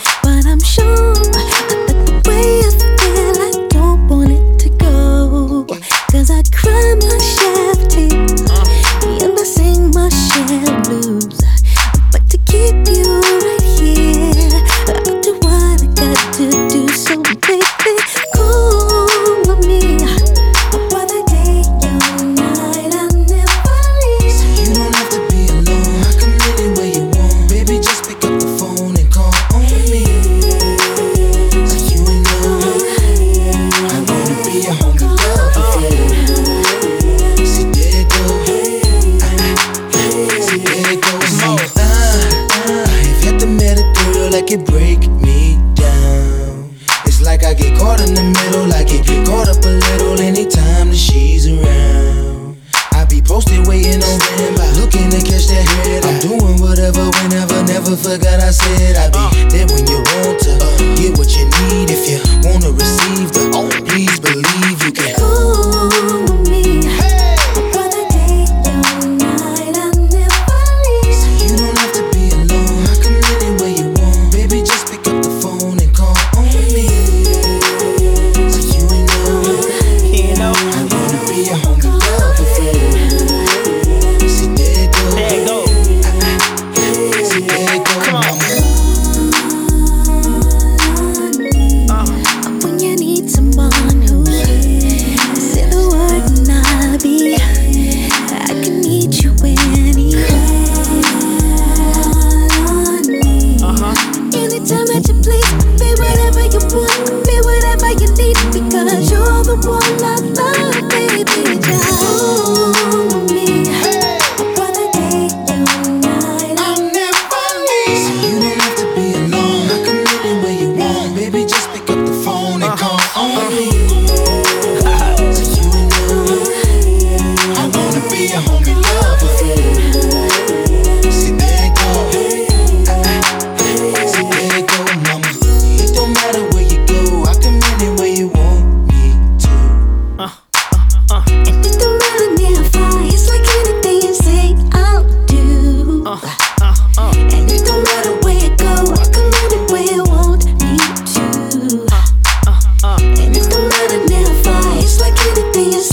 But I'm sure that the way I feel, I don't want it to go. 'Cause I cry my share of tears, and I sing my share of blues. But to keep you right here, I'll do what I got to do. So baby, call on me. Whether day or night, I'll never leave. So you don't have to be alone. I come anywhere you want. Baby, just pick up the phone and call on me. So you ain't know I wanna be a homie lover for you. See there it go. See there it goes. If you had to met a girl that could break me down, it's like I get caught in the middle, like it get caught up a little anytime that she's around. I be posted waiting on standby, looking to catch that head. I'm doing whatever, whenever, never forgot I said I'd be there when you want to get what you need. If you wanna receive the please believe you can. Call on me. Whether day or night, I'll never leave. So you don't have to be alone. I come anywhere you want. Baby, just pick up the phone and call on me. So you ain't know I wanna be a homie lover for you. See there it go. See there it go, mama. When you need someone who say the word and I'll be. I can meet you anywhere. Anytime that you please, be whatever you want, be whatever you need, because you're the one I love, baby. Just call on me. Whether day or night, I'll never leave. So you don't have to be alone. I come anywhere you want. Baby, just pick up the phone and call on me. So you ain't know I wanna be a homie lover for you. See there it go. See there it go, mama. It don't matter where you go. I come anywhere you want me to. and it don't matter near or far. It's like anything you say, I'll do. And it don't matter where you go, I come anywhere you want me to. And it don't matter near or far. It's like anything you